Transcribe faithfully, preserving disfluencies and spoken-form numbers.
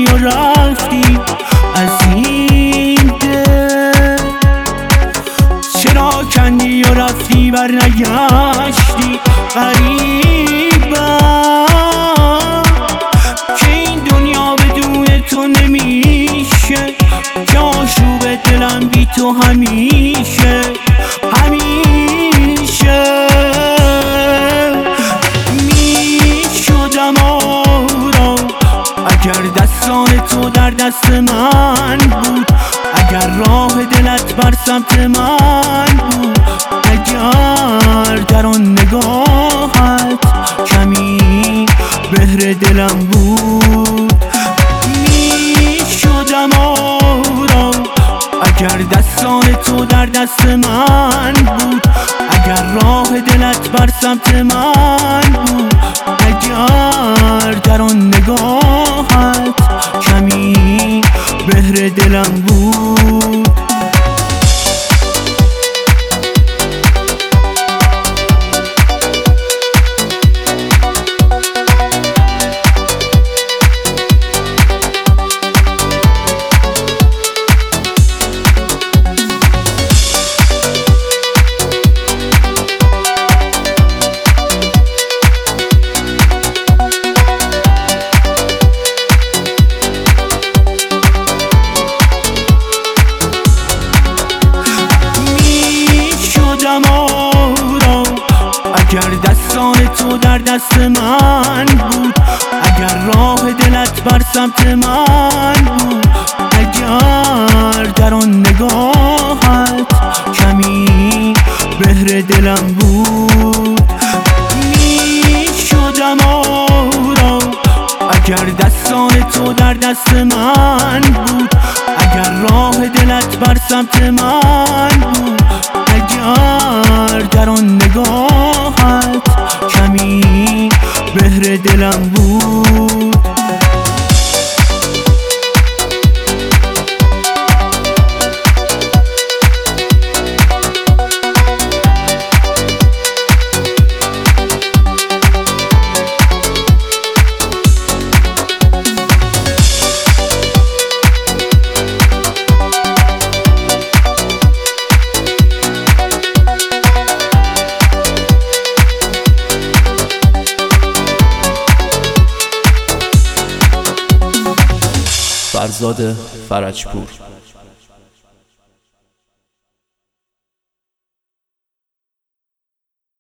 کندی و رفتی از این دل، چرا کندی و رفتی بر نگشتی؟ غریبم که این دنیا بدون تو نمیشه، که آشوب دلم بی تو همیشه همیشه. میشدم آرام اگر دستان تو در دست من بود، اگر راه دلت بر سمت من بود، اگر در آن نگاهت کمی بهر دلم بود. میشدم آرام اگر دستان تو در دست من بود، اگر راه دلت بر سمت من بود، اگر در آن نگاهت کمی بهر دلم بود. اگر دستان تو در دست من بود، اگر راه دلت بر سمت من بود، اگر در آن نگاهت کمی بهر دلم بود. میشدم آرام اگر دستان تو در دست من بود، اگر راه دلت بر سمت من بود، اگر در آن نگاهت کمی بهر دلم بود. فرزاد فرجپور.